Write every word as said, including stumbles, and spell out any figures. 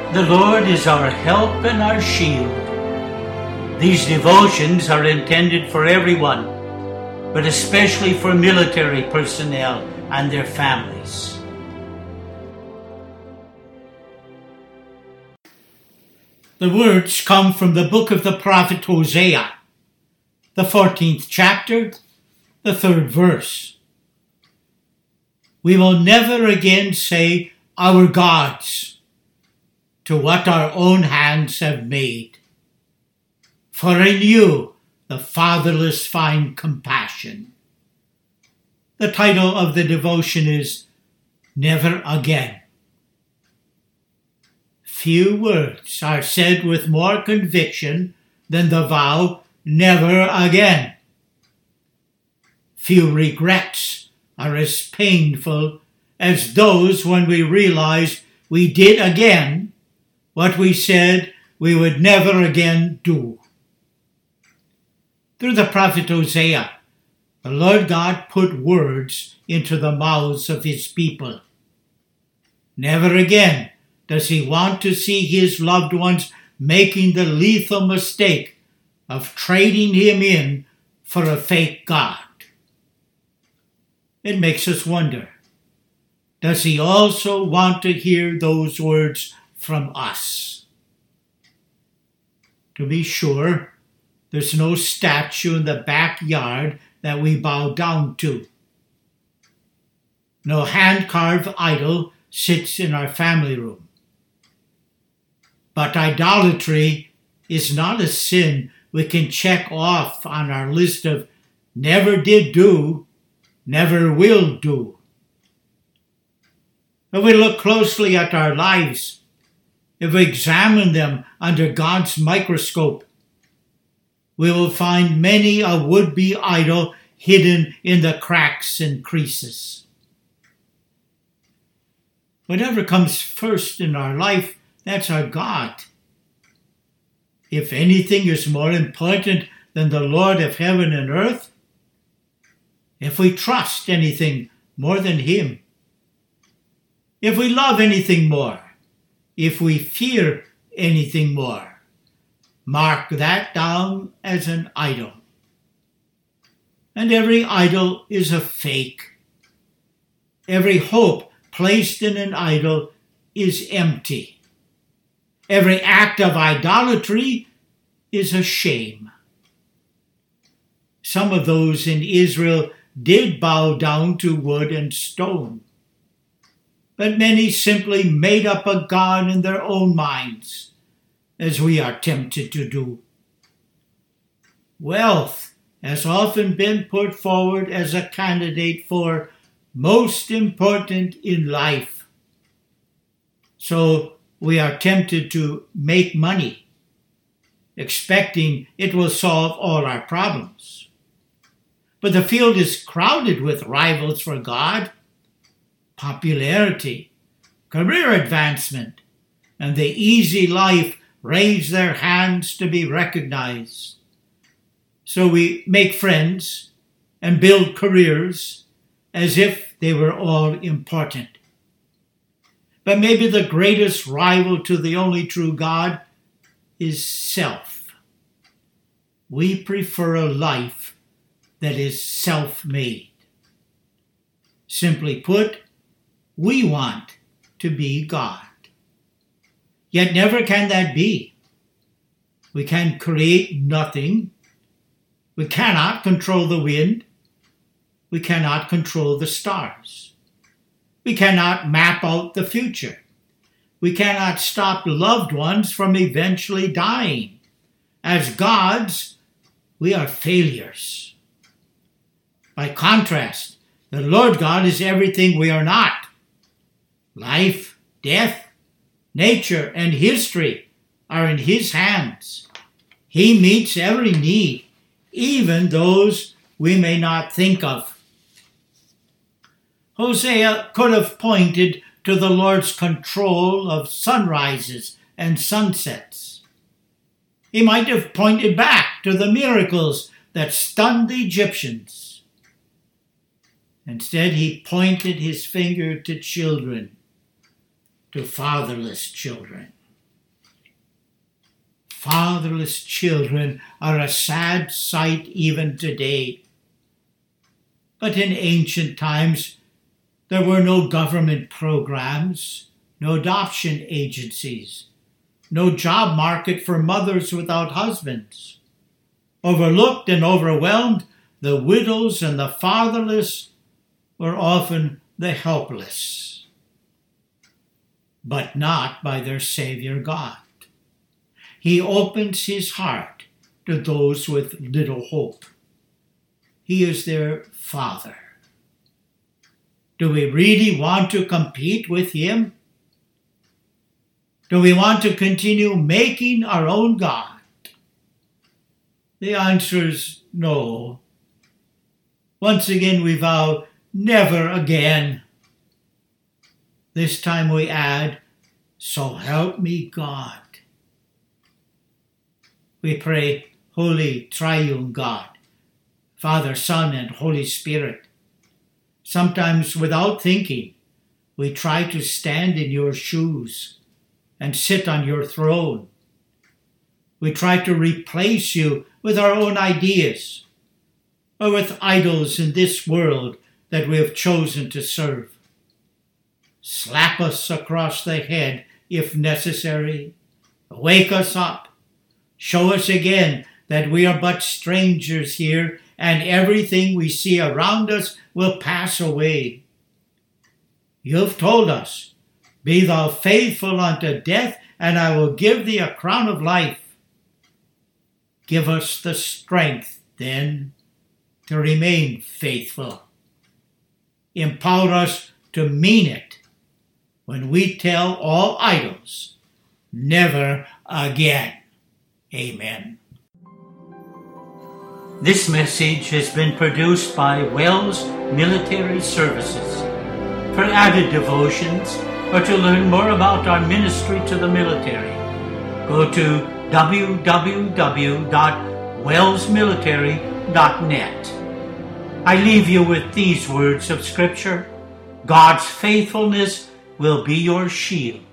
The Lord is our help and our shield. These devotions are intended for everyone, but especially for military personnel and their families. The words come from the book of the prophet Hosea, the fourteenth chapter, the third verse. We will never again say, "Our gods," to what our own hands have made. For in you the fatherless find compassion. The title of the devotion is Never Again. Few words are said with more conviction than the vow, never again. Few regrets are as painful as those when we realize we did again what we said we would never again do. Through the prophet Hosea, the Lord God put words into the mouths of his people. Never again does he want to see his loved ones making the lethal mistake of trading him in for a fake God. It makes us wonder, does he also want to hear those words from us? To be sure, there's no statue in the backyard that we bow down to. No hand-carved idol sits in our family room. But idolatry is not a sin we can check off on our list of never did do, never will do. If we look closely at our lives, if we examine them under God's microscope, we will find many a would-be idol hidden in the cracks and creases. Whatever comes first in our life, that's our God. If anything is more important than the Lord of heaven and earth, if we trust anything more than him, if we love anything more, if we fear anything more, mark that down as an idol. And every idol is a fake. Every hope placed in an idol is empty. Every act of idolatry is a shame. Some of those in Israel did bow down to wood and stone, but many simply made up a god in their own minds, as we are tempted to do. Wealth has often been put forward as a candidate for most important in life. So we are tempted to make money, expecting it will solve all our problems. But the field is crowded with rivals for God, popularity, career advancement, and the easy life raise their hands to be recognized. So we make friends and build careers as if they were all important. But maybe the greatest rival to the only true God is self. We prefer a life that is self-made. Simply put, we want to be God. Yet never can that be. We can create nothing. We cannot control the wind. We cannot control the stars. We cannot map out the future. We cannot stop loved ones from eventually dying. As gods, we are failures. By contrast, the Lord God is everything we are not. Life, death, nature, and history are in his hands. He meets every need, even those we may not think of. Hosea could have pointed to the Lord's control of sunrises and sunsets. He might have pointed back to the miracles that stunned the Egyptians. Instead, he pointed his finger to children, to fatherless children. Fatherless children are a sad sight even today. But in ancient times, there were no government programs, no adoption agencies, no job market for mothers without husbands. Overlooked and overwhelmed, the widows and the fatherless were often the helpless, but not by their Savior God. He opens his heart to those with little hope. He is their Father. Do we really want to compete with him? Do we want to continue making our own God? The answer is no. Once again we vow, never again. This time we add, so help me God. We pray, Holy Triune God, Father, Son, and Holy Spirit. Sometimes without thinking, we try to stand in your shoes and sit on your throne. We try to replace you with our own ideas or with idols in this world that we have chosen to serve. Slap us across the head if necessary. Wake us up. Show us again that we are but strangers here, and everything we see around us will pass away. You have told us, be thou faithful unto death, and I will give thee a crown of life. Give us the strength, then, to remain faithful. Empower us to mean it when we tell all idols, never again. Amen. This message has been produced by Wells Military Services. For added devotions or to learn more about our ministry to the military, go to w w w dot wells military dot net. I leave you with these words of Scripture. God's faithfulness will be your shield.